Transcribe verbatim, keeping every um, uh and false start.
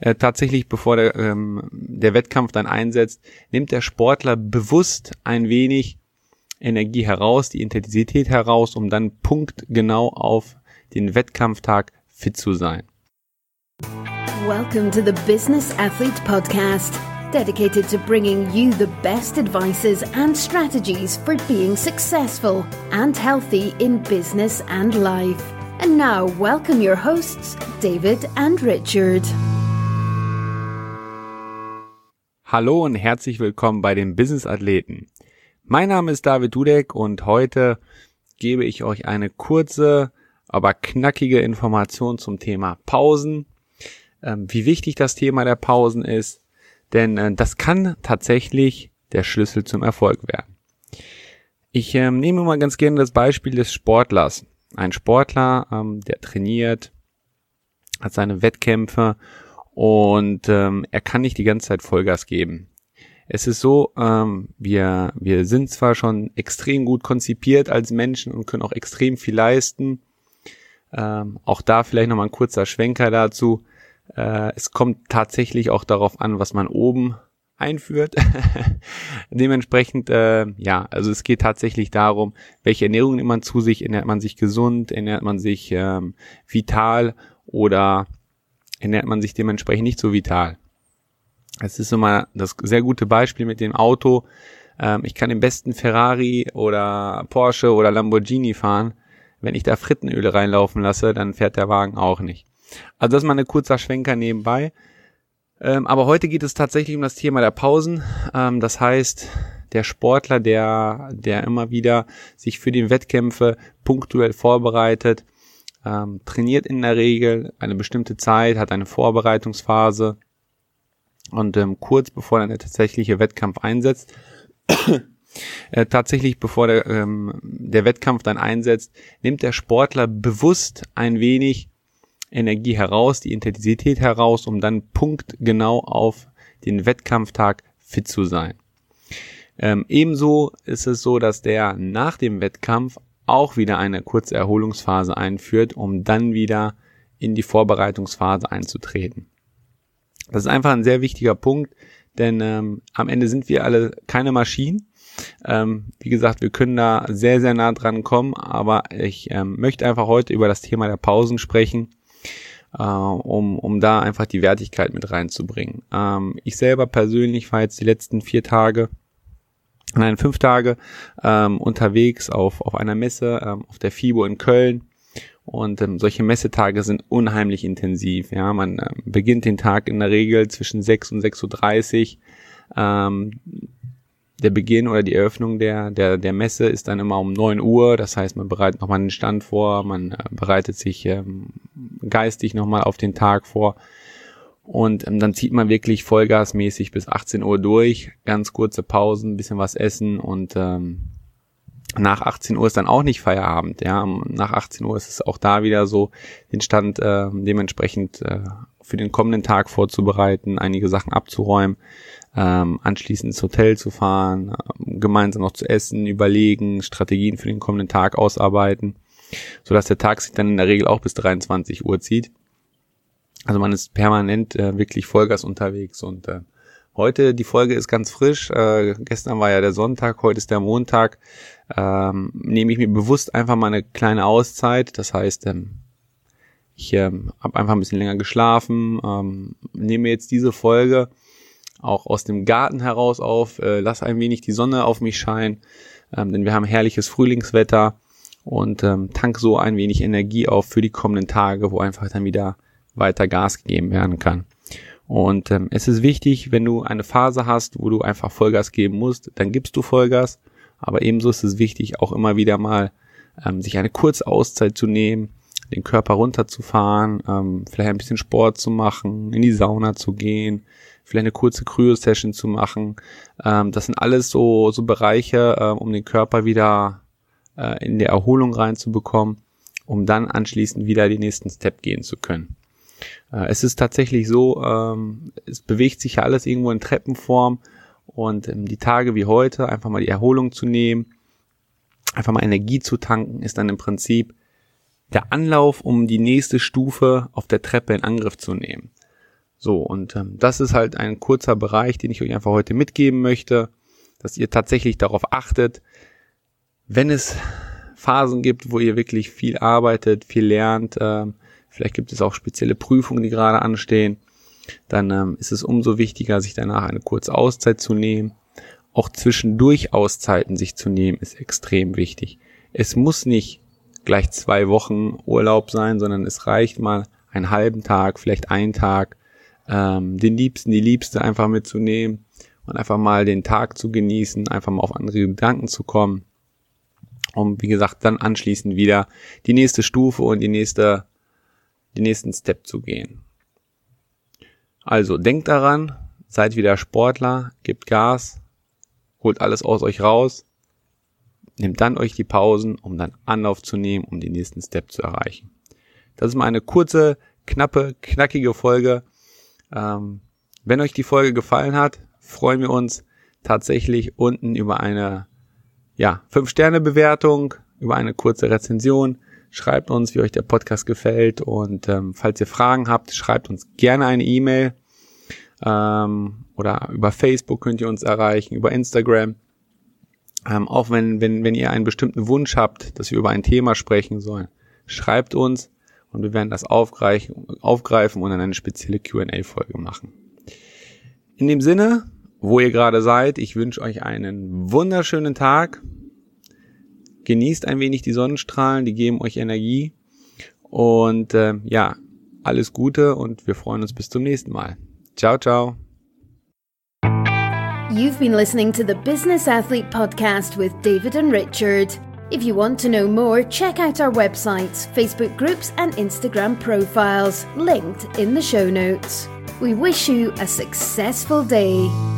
Äh, tatsächlich, bevor der, ähm, der Wettkampf dann einsetzt, nimmt der Sportler bewusst ein wenig Energie heraus, die Intensität heraus, um dann punktgenau auf den Wettkampftag fit zu sein. Welcome to the Business Athlete Podcast, dedicated to bringing you the best advices and strategies for being successful and healthy in business and life. And now, welcome your hosts, David and Richard. Hallo und herzlich willkommen bei den Business Athleten. Mein Name ist David Dudek und heute gebe ich euch eine kurze, aber knackige Information zum Thema Pausen, ähm, wie wichtig das Thema der Pausen ist, denn äh, das kann tatsächlich der Schlüssel zum Erfolg werden. Ich ähm, nehme mal ganz gerne das Beispiel des Sportlers. Ein Sportler, ähm, der trainiert, hat seine Wettkämpfe und ähm, er kann nicht die ganze Zeit Vollgas geben. Es ist so, ähm, wir wir sind zwar schon extrem gut konzipiert als Menschen und können auch extrem viel leisten. Ähm, auch da vielleicht nochmal ein kurzer Schwenker dazu. Äh, es kommt tatsächlich auch darauf an, was man oben einführt. Dementsprechend, äh, ja, also es geht tatsächlich darum, welche Ernährung nimmt man zu sich, ernährt man sich gesund, ernährt man sich ähm, vital oder ernährt man sich dementsprechend nicht so vital. Es ist immer das sehr gute Beispiel mit dem Auto. Ähm, ich kann den besten Ferrari oder Porsche oder Lamborghini fahren. Wenn ich da Frittenöl reinlaufen lasse, dann fährt der Wagen auch nicht. Also das ist mal ein kurzer Schwenker nebenbei. Ähm, aber heute geht es tatsächlich um das Thema der Pausen. Ähm, das heißt, der Sportler, der der immer wieder sich für die Wettkämpfe punktuell vorbereitet, ähm, trainiert in der Regel eine bestimmte Zeit, hat eine Vorbereitungsphase. Und ähm, kurz bevor dann der tatsächliche Wettkampf einsetzt, äh, tatsächlich bevor der, ähm, der Wettkampf dann einsetzt, nimmt der Sportler bewusst ein wenig Energie heraus, die Intensität heraus, um dann punktgenau auf den Wettkampftag fit zu sein. Ähm, ebenso ist es so, dass der nach dem Wettkampf auch wieder eine kurze Erholungsphase einführt, um dann wieder in die Vorbereitungsphase einzutreten. Das ist einfach ein sehr wichtiger Punkt, denn ähm, am Ende sind wir alle keine Maschinen. Ähm, wie gesagt, wir können da sehr, sehr nah dran kommen, aber ich ähm, möchte einfach heute über das Thema der Pausen sprechen, äh, um um da einfach die Wertigkeit mit reinzubringen. Ähm, ich selber persönlich war jetzt die letzten vier Tage, nein, fünf Tage ähm, unterwegs auf auf einer Messe, ähm, auf der FIBO in Köln. Und ähm, solche Messetage sind unheimlich intensiv. Ja, man ähm, beginnt den Tag in der Regel zwischen sechs und sechs Uhr dreißig. Ähm, der Beginn oder die Eröffnung der der der Messe ist dann immer um neun Uhr. Das heißt, man bereitet nochmal den Stand vor, man äh, bereitet sich ähm, geistig nochmal auf den Tag vor. Und ähm, dann zieht man wirklich vollgasmäßig bis achtzehn Uhr durch. Ganz kurze Pausen, bisschen was essen und ähm, nach achtzehn Uhr ist dann auch nicht Feierabend, ja. Nach achtzehn Uhr ist es auch da wieder so, den Stand äh, dementsprechend äh, für den kommenden Tag vorzubereiten, einige Sachen abzuräumen, ähm, anschließend ins Hotel zu fahren, äh, gemeinsam noch zu essen, überlegen, Strategien für den kommenden Tag ausarbeiten, sodass der Tag sich dann in der Regel auch bis dreiundzwanzig Uhr zieht. Also man ist permanent äh, wirklich Vollgas unterwegs und äh, heute, die Folge ist ganz frisch, äh, gestern war ja der Sonntag, heute ist der Montag, ähm, nehme ich mir bewusst einfach mal eine kleine Auszeit, das heißt, ähm, ich ähm, habe einfach ein bisschen länger geschlafen, ähm, nehme jetzt diese Folge auch aus dem Garten heraus auf, äh, lass ein wenig die Sonne auf mich scheinen, ähm, denn wir haben herrliches Frühlingswetter und ähm, tank so ein wenig Energie auf für die kommenden Tage, wo einfach dann wieder weiter Gas gegeben werden kann. Und ähm, es ist wichtig, wenn du eine Phase hast, wo du einfach Vollgas geben musst, dann gibst du Vollgas. Aber ebenso ist es wichtig, auch immer wieder mal ähm, sich eine kurze Auszeit zu nehmen, den Körper runterzufahren, ähm, vielleicht ein bisschen Sport zu machen, in die Sauna zu gehen, vielleicht eine kurze Kryo-Session zu machen. Ähm, das sind alles so so Bereiche, äh, um den Körper wieder äh, in der Erholung reinzubekommen, um dann anschließend wieder den nächsten Step gehen zu können. Es ist tatsächlich so, ähm, es bewegt sich ja alles irgendwo in Treppenform und ähm, die Tage wie heute, einfach mal die Erholung zu nehmen, einfach mal Energie zu tanken, ist dann im Prinzip der Anlauf, um die nächste Stufe auf der Treppe in Angriff zu nehmen. So, und ähm, das ist halt ein kurzer Bereich, den ich euch einfach heute mitgeben möchte, dass ihr tatsächlich darauf achtet, wenn es Phasen gibt, wo ihr wirklich viel arbeitet, viel lernt, ähm, vielleicht gibt es auch spezielle Prüfungen, die gerade anstehen, dann ähm, ist es umso wichtiger, sich danach eine kurze Auszeit zu nehmen. Auch zwischendurch Auszeiten sich zu nehmen, ist extrem wichtig. Es muss nicht gleich zwei Wochen Urlaub sein, sondern es reicht mal einen halben Tag, vielleicht einen Tag, ähm, den Liebsten, die Liebste einfach mitzunehmen und einfach mal den Tag zu genießen, einfach mal auf andere Gedanken zu kommen, um, wie gesagt, dann anschließend wieder die nächste Stufe und die nächste, den nächsten Step zu gehen. Also denkt daran, seid wieder Sportler, gebt Gas, holt alles aus euch raus, nehmt dann euch die Pausen, um dann Anlauf zu nehmen, um den nächsten Step zu erreichen. Das ist mal eine kurze, knappe, knackige Folge. Ähm, wenn euch die Folge gefallen hat, freuen wir uns tatsächlich unten über eine ja fünf Sterne Bewertung, über eine kurze Rezension. Schreibt uns, wie euch der Podcast gefällt und ähm, falls ihr Fragen habt, schreibt uns gerne eine E-Mail ähm, oder über Facebook könnt ihr uns erreichen, über Instagram. Ähm, auch wenn, wenn, wenn ihr einen bestimmten Wunsch habt, dass wir über ein Thema sprechen sollen, schreibt uns und wir werden das aufgreifen, aufgreifen und dann eine spezielle Q and A-Folge machen. In dem Sinne, wo ihr gerade seid, ich wünsche euch einen wunderschönen Tag. Genießt ein wenig die Sonnenstrahlen, die geben euch Energie. Und äh, ja, alles Gute und wir freuen uns bis zum nächsten Mal. Ciao, ciao. You've been listening to the Business Athlete Podcast with David and Richard. If you want to know more, check out our websites, Facebook groups and Instagram profiles, linked in the show notes. We wish you a successful day.